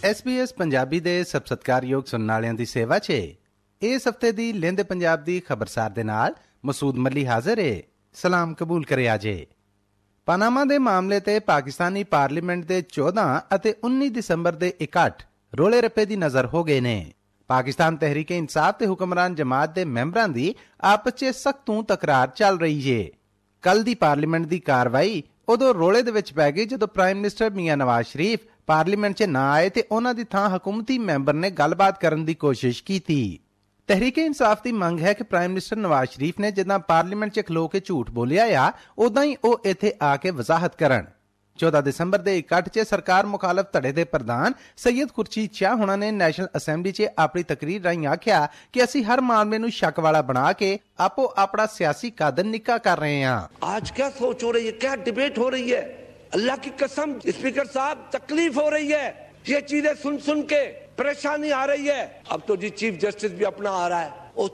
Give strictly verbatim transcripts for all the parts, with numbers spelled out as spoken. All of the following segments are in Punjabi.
ਐਸ ਬੀ ਐਸ ਪੰਜਾਬੀ ਦੇ ਸਭ ਸਤਿਕਾਰਯੋਗ ਸੁਣਨ ਵਾਲਿਆਂ ਦੀ ਸੇਵਾ 'ਚ ਇਸ ਹਫ਼ਤੇ ਦੀ ਲਹਿੰਦੇ ਪੰਜਾਬ ਦੀ ਖਬਰਸਾਰ ਦੇ ਨਾਲ ਮਸੂਦ ਮੱਲੀ ਹਾਜ਼ਰ ਏ। ਸਲਾਮ ਕਬੂਲ ਕਰਿਆ ਜੇ। ਪਨਾਮਾ ਦੇ ਮਾਮਲੇ ਤੇ ਪਾਕਿਸਤਾਨੀ ਪਾਰਲੀਮੈਂਟ ਦੇ ਚੌਦਾਂ ਅਤੇ ਉੱਨੀ ਦਸੰਬਰ ਦੇ ਇਕੱਠ ਰੋਲੇ ਰੱਪੇ ਦੀ ਨਜ਼ਰ ਹੋ ਗਏ ਨੇ। ਪਾਕਿਸਤਾਨ ਤਹਿਰੀਕ ਇਨਸਾਫ ਤੇ ਹੁਕਮਰਾਨ ਜਮਾਤ ਦੇ ਮੈਂਬਰਾਂ ਦੀ ਆਪਸ 'ਚ ਸਖਤ ਤੂੰ ਤਕਰਾਰ ਚੱਲ ਰਹੀ ਏ। ਕੱਲ ਦੀ ਪਾਰਲੀਮੈਂਟ ਦੀ ਕਾਰਵਾਈ ਉਦੋਂ ਰੋਲੇ ਦੇ ਵਿੱਚ ਪੈ ਗਈ ਜਦੋਂ ਪ੍ਰਾਈਮ ਮਿਨਿਸਟਰ ਮੀਆਂ ਨਵਾਜ਼ ਸ਼ਰੀਫ ਪਾਰਲੀਮੈਂਟ 'ਚ ਨਾ ਆਏ ਤੇ ਉਹਨਾਂ ਦੀ ਥਾਂ ਹਕੂਮਤੀ ਮੈਂਬਰ ਨੇ ਗੱਲਬਾਤ ਕਰਨ ਦੀ ਕੋਸ਼ਿਸ਼ ਕੀਤੀ। ਤਹਿਰੀਕ ਇਨਸਾਫ ਦੀ ਮੰਗ ਹੈ ਕਿ ਪ੍ਰਾਈਮ ਮਿਨਿਸਟਰ ਨਵਾਜ਼ ਸ਼ਰੀਫ ਨੇ ਜਿੱਦਾਂ ਪਾਰਲੀਮੈਂਟ 'ਚ ਖਲੋ ਕੇ ਝੂਠ ਬੋਲਿਆ ਆ ਉਦਾਂ ਹੀ ਉਹ ਇੱਥੇ ਆ ਕੇ ਵਜ਼ਾਹਤ ਕਰਨ। ਚੌਦਾਂ ਦਸੰਬਰ ਦੇ ਇਕੱਠ 'ਚ ਸਰਕਾਰ ਮੁਖਾਲਫ ਧੜੇ ਦੇ ਪ੍ਰਧਾਨ ਸੈਯਦ ਖੁਰਸ਼ੀਦ ਸ਼ਾਹ ਹੁਣਾਂ ਨੇ ਨੈਸ਼ਨਲ ਅਸੈਂਬਲੀ 'ਚ ਆਪਣੀ ਤਕਰੀਰ ਰਾਹੀਂ ਆਖਿਆ ਕਿ ਅਸੀਂ ਹਰ ਮਾਮਲੇ ਨੂੰ ਸ਼ੱਕ ਵਾਲਾ ਬਣਾ ਕੇ ਆਪੋ ਆਪਣਾ ਸਿਆਸੀ ਕਾਦਰ ਨਿੱਕਾ ਕਰ ਰਹੇ ਹਾਂ। आज क्या सोच हो रही है, क्या डिबेट हो रही है? अल्लाह की कसम स्पीकर साहब तकलीफ हो रही है, ये चीजें सुन सुन के परेशानी आ रही है। अब तो जी चीफ जस्टिस भी अपना आ रहा है।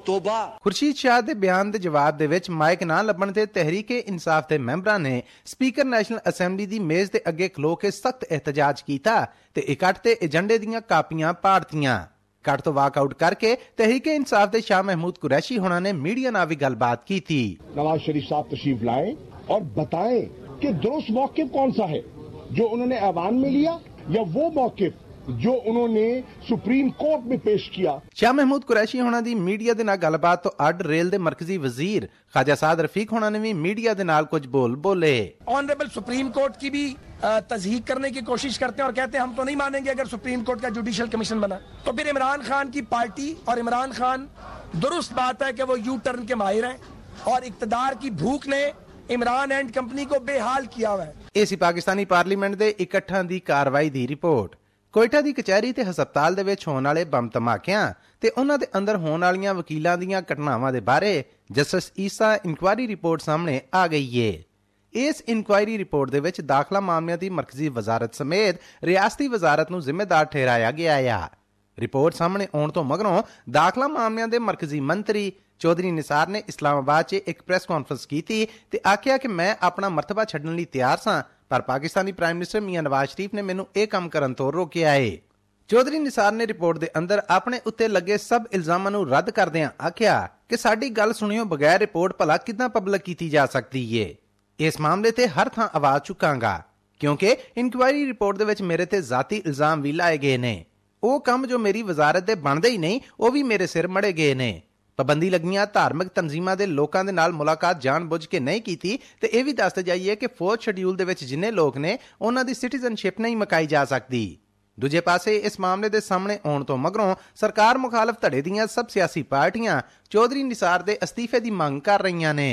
ਖੁਰਸ਼ੀਦ ਸ਼ਾਹ ਦੇ ਬਿਆਨ ਦੇ ਜਵਾਬ ਦੇ ਵਿੱਚ ਮਾਈਕ ਨਾ ਲੱਭਣ ਤੇ ਤਹਿਰੀਕੇ ਇਨਸਾਫ ਦੇ ਮੈਂਬਰਾਂ ਨੇ ਸਪੀਕਰ ਨੈਸ਼ਨਲ ਅਸੈਂਬਲੀ ਦੀ ਮੇਜ਼ ਦੇ ਅੱਗੇ ਖਲੋ ਕੇ ਸਖਤ ਇਹਤਜਾਜ ਕੀਤਾ ਤੇ ਇਕੱਠ ਤੇ ਏਜੰਡੇ ਦੀਆਂ ਕਾਪੀਆਂ ਪਾੜਤੀਆਂ। ਇਕੱਠ ਤੋਂ ਵਾਕਆਊਟ ਕਰਕੇ ਤਹਿਰੀਕੇ ਇਨਸਾਫ ਦੇ ਸ਼ਾਹ ਮਹਿਮੂਦ ਕੁਰੈਸ਼ੀ ਹੋਣਾ ਨੇ ਮੀਡੀਆ ਨਾਲ ਵੀ ਗੱਲਬਾਤ ਕੀਤੀ। नवाज शरीफ साहब तशरीफ लाए और बताएं कि दुरुस्त मौक़िफ़ कौन सा है, जो उन्होंने ऐवान में लिया या वो मौक़िफ़ जो उन्होंने सुप्रीम कोर्ट में पेश किया। शाह महमूद कुरैशी होना दी मीडिया दे नाल गलबात तो अड रेल दे मरकजी वजीर ख्वाजा साद रफीक होना ने भी मीडिया दे नाल कुछ बोल बोले। ऑनरेबल सुप्रीम कोर्ट की भी तस्दीक करने की कोशिश करते हैं और कहते हैं हम तो नहीं मानेंगे अगर सुप्रीम कोर्ट का जुडिशल कमीशन बना। तो फिर इमरान खान की पार्टी और इमरान खान, दुरुस्त बात है कि वो यू टर्न के माहिर हैं और इक्तदार की भूख ने इमरान एंड कंपनी को बेहाल किया हुआ है। इसी पाकिस्तानी पार्लीमेंट दे इकट्ठां दी कार्रवाई दी रिपोर्ट। ਕੋਇਟਾ ਦੀ ਕਚਹਿਰੀ ਤੇ ਹਸਪਤਾਲ ਦੇ ਵਿੱਚ ਹੋਣ ਵਾਲੇ ਬੰਬ ਧਮਾਕਿਆਂ ਤੇ ਉਹਨਾਂ ਦੇ ਅੰਦਰ ਹੋਣ ਵਾਲੀਆਂ ਵਕੀਲਾਂ ਦੀਆਂ ਘਟਨਾਵਾਂ ਦੇ ਬਾਰੇ ਜਸਟਿਸ ਈਸਾ ਇਨਕੁਆਇਰੀ ਰਿਪੋਰਟ ਸਾਹਮਣੇ ਆ ਗਈ ਏ। ਇਸ ਇਨਕੁਆਇਰੀ ਰਿਪੋਰਟ ਦੇ ਵਿੱਚ ਦਾਖਲਾ ਮਾਮਲਿਆਂ ਦੀ ਮਰਕਜ਼ੀ ਵਜ਼ਾਰਤ ਸਮੇਤ ਰਿਆਸਤੀ ਵਜ਼ਾਰਤ ਨੂੰ ਜ਼ਿੰਮੇਦਾਰ ਠਹਿਰਾਇਆ ਗਿਆ ਆ। ਰਿਪੋਰਟ ਸਾਹਮਣੇ ਆਉਣ ਤੋਂ ਮਗਰੋਂ ਦਾਖਲਾ ਮਾਮਲਿਆਂ ਦੇ ਮਰਕਜ਼ੀ ਮੰਤਰੀ ਚੌਧਰੀ ਨਿਸਾਰ ਨੇ ਇਸਲਾਮਾਬਾਦ 'ਚ ਇੱਕ ਪ੍ਰੈਸ ਕਾਨਫਰੰਸ ਕੀਤੀ ਤੇ ਆਖਿਆ ਕਿ ਮੈਂ ਆਪਣਾ ਮਰਤਬਾ ਛੱਡਣ ਲਈ ਤਿਆਰ ਸਾਂ ਪਰ ਪਾਕਿਸਤਾਨੀ ਪ੍ਰਾਈਮ ਮਿਨਿਸਟਰ ਮੀਆਂ ਨਵਾਜ਼ ਸ਼ਰੀਫ ਨੇ ਮੈਨੂੰ ਇਹ ਕੰਮ ਕਰਨ ਤੋਂ ਰੋਕਿਆ ਏ। ਚੌਧਰੀ ਨਿਸਾਰ ਨੇ ਰਿਪੋਰਟ ਦੇ ਅੰਦਰ ਆਪਣੇ ਉੱਤੇ ਲੱਗੇ ਸਭ ਇਲਜ਼ਾਮਾਂ ਨੂੰ ਰੱਦ ਕਰਦਿਆਂ ਆਖਿਆ ਕਿ ਸਾਡੀ ਗੱਲ ਸੁਣਿਓ ਬਗੈਰ ਰਿਪੋਰਟ ਭਲਾ ਕਿੱਦਾਂ ਪਬਲਿਕ ਕੀਤੀ ਜਾ ਸਕਦੀ ਏ। ਇਸ ਮਾਮਲੇ ਤੇ ਹਰ ਥਾਂ ਆਵਾਜ਼ ਚੁੱਕਾਂਗਾ ਕਿਉਂਕਿ ਇਨਕੁਆਇਰੀ ਰਿਪੋਰਟ ਦੇ ਵਿੱਚ ਮੇਰੇ ਤੇ ਜ਼ਾਤੀ ਇਲਜ਼ਾਮ ਵੀ ਲਾਏ ਗਏ ਨੇ। ਉਹ ਕੰਮ ਜੋ ਮੇਰੀ ਵਜ਼ਾਰਤ ਦੇ ਬਣਦੇ ਹੀ ਨਹੀਂ ਉਹ ਵੀ ਮੇਰੇ ਸਿਰ ਮੜੇ ਗਏ ਨੇ। ਪਾਬੰਦੀ ਲੱਗੀਆਂ ਧਾਰਮਿਕ ਤਨਜ਼ੀਮਾਂ ਦੇ ਲੋਕਾਂ ਦੇ ਨਾਲ ਮੁਲਾਕਾਤ ਜਾਣ ਬੁੱਝ ਕੇ ਨਹੀਂ ਕੀਤੀ ਤੇ ਇਹ ਵੀ ਦੱਸਦੇ ਜਾਈਏ ਕਿ ਫੋਰਥ ਸ਼ਡਿਊਲ ਦੇ ਵਿੱਚ ਜਿੰਨੇ ਲੋਕ ਨੇ ਉਹਨਾਂ ਦੀ ਸਿਟੀਜ਼ਨਸ਼ਿਪ ਨਹੀਂ ਮਕਾਈ ਜਾ ਸਕਦੀ। ਦੂਜੇ ਪਾਸੇ ਇਸ ਮਾਮਲੇ ਦੇ ਸਾਹਮਣੇ ਆਉਣ ਤੋਂ ਮਗਰੋਂ ਸਰਕਾਰ ਮੁਖਾਲਫ ਧੜੇ ਦੀਆਂ ਸਭ ਸਿਆਸੀ ਪਾਰਟੀਆਂ ਚੌਧਰੀ ਨਿਸਾਰ ਦੇ ਅਸਤੀਫੇ ਦੀ ਮੰਗ ਕਰ ਰਹੀਆਂ ਨੇ।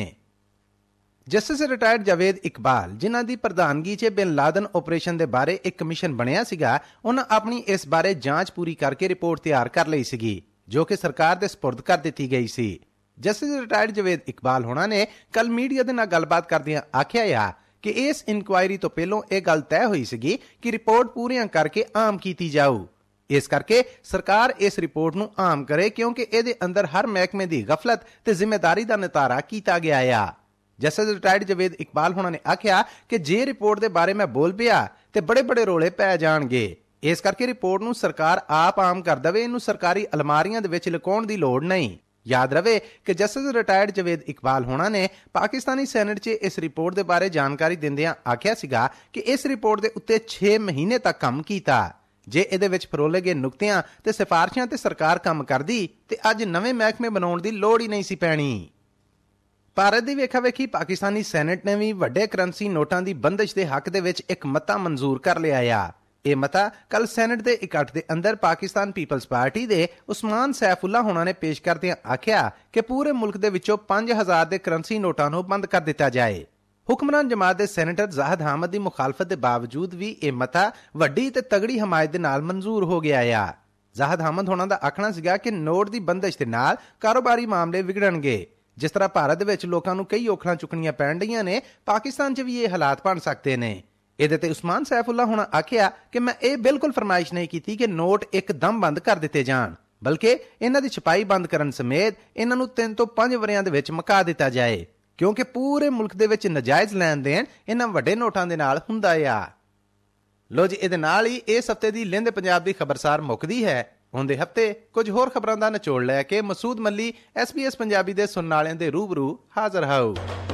ਜਸਟਿਸ ਰਿਟਾਇਰਡ ਜਾਵੇਦ ਇਕਬਾਲ ਜਿਨ੍ਹਾਂ ਦੀ ਪ੍ਰਧਾਨਗੀ 'ਚ ਬਿਨ ਲਾਦਨ ਆਪਰੇਸ਼ਨ ਦੇ ਬਾਰੇ ਇੱਕ ਕਮਿਸ਼ਨ ਬਣਿਆ ਸੀਗਾ, ਉਹਨਾਂ ਆਪਣੀ ਇਸ ਬਾਰੇ ਜਾਂਚ ਪੂਰੀ ਕਰਕੇ ਰਿਪੋਰਟ ਤਿਆਰ ਕਰ ਲਈ ਸੀਗੀ ਜੋ ਕਿ ਸਰਕਾਰ ਦੇ ਸਪੁਰਦ ਕਰ ਦਿੱਤੀ ਗਈ ਸੀ। ਜਸਟਿਸ ਰਿਟਾਇਰਡ ਜਾਵੇਦ ਇਕਬਾਲ ਹੋਣਾ ਨੇ ਕੱਲ ਮੀਡੀਆ ਦੇ ਨਾਲ ਗੱਲਬਾਤ ਕਰਦਿਆਂ ਆਖਿਆ ਆ ਕਿ ਇਸ ਇਨਕੁਆਇਰੀ ਤੋਂ ਪਹਿਲਾਂ ਇਹ ਗੱਲ ਤੈਅ ਹੋਈ ਸੀਗੀ ਕਿ ਰਿਪੋਰਟ ਪੂਰੀਆਂ ਕਰਕੇ ਆਮ ਕੀਤੀ ਜਾਊ। ਇਸ ਕਰਕੇ ਸਰਕਾਰ ਇਸ ਰਿਪੋਰਟ ਨੂੰ ਆਮ ਕਰੇ ਕਿਉਂਕਿ ਇਹਦੇ ਅੰਦਰ ਹਰ ਮਹਿਕਮੇ ਦੀ ਗਫਲਤ ਤੇ ਜ਼ਿੰਮੇਦਾਰੀ ਦਾ ਨਿਤਾਰਾ ਕੀਤਾ ਗਿਆ ਆ। ਜਸਟਿਸ ਰਿਟਾਇਰਡ ਜਾਵੇਦ ਇਕਬਾਲ ਹੋਣਾ ਨੇ ਆਖਿਆ ਕਿ ਜੇ ਰਿਪੋਰਟ ਦੇ ਬਾਰੇ ਮੈਂ ਬੋਲ ਪਿਆ ਤੇ ਬੜੇ ਬੜੇ ਰੋਲੇ ਪੈ ਜਾਣਗੇ। ਇਸ ਕਰਕੇ ਰਿਪੋਰਟ ਨੂੰ ਸਰਕਾਰ ਆਪ ਆਮ ਕਰ ਦੇਵੇ, ਇਹਨੂੰ ਸਰਕਾਰੀ ਅਲਮਾਰੀਆਂ ਦੇ ਵਿੱਚ ਲੁਕਾਉਣ ਦੀ ਲੋੜ ਨਹੀਂ। ਯਾਦ ਰਵੇ ਕਿ ਜਸਟਿਸ ਰਿਟਾਇਰਡ ਜਾਵੇਦ ਇਕਬਾਲ ਹੋਣਾ ਨੇ ਪਾਕਿਸਤਾਨੀ ਸੈਨੇਟ 'ਚ ਇਸ ਰਿਪੋਰਟ ਦੇ ਬਾਰੇ ਜਾਣਕਾਰੀ ਦਿੰਦਿਆਂ ਆਖਿਆ ਸੀਗਾ ਕਿ ਇਸ ਰਿਪੋਰਟ ਦੇ ਉੱਤੇ ਛੇ ਮਹੀਨੇ ਤੱਕ ਕੰਮ ਕੀਤਾ। ਜੇ ਇਹਦੇ ਵਿੱਚ ਫਰੋਲੇ ਗਏ ਨੁਕਤਿਆਂ ਤੇ ਸਿਫਾਰਿਸ਼ਾਂ ਤੇ ਸਰਕਾਰ ਕੰਮ ਕਰਦੀ ਤੇ ਅੱਜ ਨਵੇਂ ਮਹਿਕਮੇ ਬਣਾਉਣ ਦੀ ਲੋੜ ਹੀ ਨਹੀਂ ਸੀ ਪੈਣੀ। ਭਾਰਤ ਦੀ ਵੇਖਾ ਵੇਖੀ ਪਾਕਿਸਤਾਨੀ ਸੈਨੇਟ ਨੇ ਵੀ ਵੱਡੇ ਕਰੰਸੀ ਨੋਟਾਂ ਦੀ ਬੰਦਿਸ਼ ਦੇ ਹੱਕ ਦੇ ਵਿੱਚ ਇੱਕ ਮਤਾ ਮਨਜ਼ੂਰ ਕਰ ਲਿਆ ਆ। ਇਹ ਮਤਾ ਕੱਲ ਸੈਨੇਟ ਦੇ ਇਕੱਠ ਦੇ ਅੰਦਰ ਪਾਕਿਸਤਾਨ ਪੀਪਲਜ਼ ਪਾਰਟੀ ਦੇ ਉਸਮਾਨ ਸੈਫੁੱਲਾ ਹੋਣਾ ਨੇ ਪੇਸ਼ ਕਰਦਿਆਂ ਆਖਿਆ ਕਿ ਪੂਰੇ ਮੁਲਕ ਦੇ ਵਿੱਚੋਂ ਪੰਜ ਹਜ਼ਾਰ ਦੇ ਕਰੰਸੀ ਨੋਟਾਂ ਨੂੰ ਬੰਦ ਕਰ ਦਿੱਤਾ ਜਾਏ। ਹੁਕਮਰਾਨ ਜਮਾਤ ਦੇ ਸੈਨੇਟਰ ਜ਼ਾਹਿਦ ਹਾਮਦ ਦੀ ਮੁਖਾਲਫਤ ਦੇ ਬਾਵਜੂਦ ਵੀ ਇਹ ਮਤਾ ਵੱਡੀ ਤੇ ਤਗੜੀ ਹਮਾਇਤ ਦੇ ਨਾਲ ਮਨਜ਼ੂਰ ਹੋ ਗਿਆ ਆ। ਜ਼ਾਹਿਦ ਹਾਮਦ ਹੋਣਾ ਦਾ ਆਖਣਾ ਸੀਗਾ ਕਿ ਨੋਟ ਦੀ ਬੰਦਿਸ਼ ਦੇ ਨਾਲ ਕਾਰੋਬਾਰੀ ਮਾਮਲੇ ਵਿਗੜਨਗੇ। ਜਿਸ ਤਰ੍ਹਾਂ ਭਾਰਤ ਦੇ ਵਿੱਚ ਲੋਕਾਂ ਨੂੰ ਕਈ ਔਖਲਾਂ ਚੁੱਕਣੀਆਂ ਪੈਣ ਰਹੀਆਂ ਨੇ, ਪਾਕਿਸਤਾਨ 'ਚ ਵੀ ਇਹ ਹਾਲਾਤ ਬਣ ਸਕਦੇ ਨੇ। ਇਹਦੇ ਤੇ ਉਸਮਾਨ ਸੈਫੁੱਲਾ ਹੋਣਾ ਆਖਿਆ ਕਿ ਮੈਂ ਇਹ ਬਿਲਕੁਲ ਫਰਮਾਇਸ਼ ਨਹੀਂ ਕੀਤੀ ਕਿ ਨੋਟ ਇੱਕਦਮ ਬੰਦ ਕਰ ਦਿੱਤੇ ਜਾਣ, ਬਲਕਿ ਇਹਨਾਂ ਦੀ ਛਪਾਈ ਬੰਦ ਕਰਨ ਸਮੇਤ ਇਹਨਾਂ ਨੂੰ ਤਿੰਨ ਤੋਂ ਪੰਜ ਵਰਿਆਂ ਦੇ ਵਿੱਚ ਮੁਕਾ ਦਿੱਤਾ ਜਾਏ ਕਿਉਂਕਿ ਪੂਰੇ ਮੁਲਕ ਦੇ ਵਿੱਚ ਨਜਾਇਜ਼ ਲੈਣ ਦੇਣ ਇਹਨਾਂ ਵੱਡੇ ਨੋਟਾਂ ਦੇ ਨਾਲ ਹੁੰਦਾ ਆ। ਲੋ ਜੀ, ਇਹਦੇ ਨਾਲ ਹੀ ਇਸ ਹਫਤੇ ਦੀ ਲਿੰਦ ਪੰਜਾਬ ਦੀ ਖਬਰਸਾਰ ਮੁੱਕਦੀ ਹੈ। ਆਉਂਦੇ ਹਫਤੇ ਕੁਝ ਹੋਰ ਖਬਰਾਂ ਦਾ ਨਿਚੋੜ ਲੈ ਕੇ ਮਸੂਦ ਮੱਲੀ ਐਸ ਬੀ ਐਸ ਪੰਜਾਬੀ ਦੇ ਸੁਣਨ ਵਾਲਿਆਂ ਦੇ ਰੂਬਰੂ ਹਾਜ਼ਰ ਹੋਊ।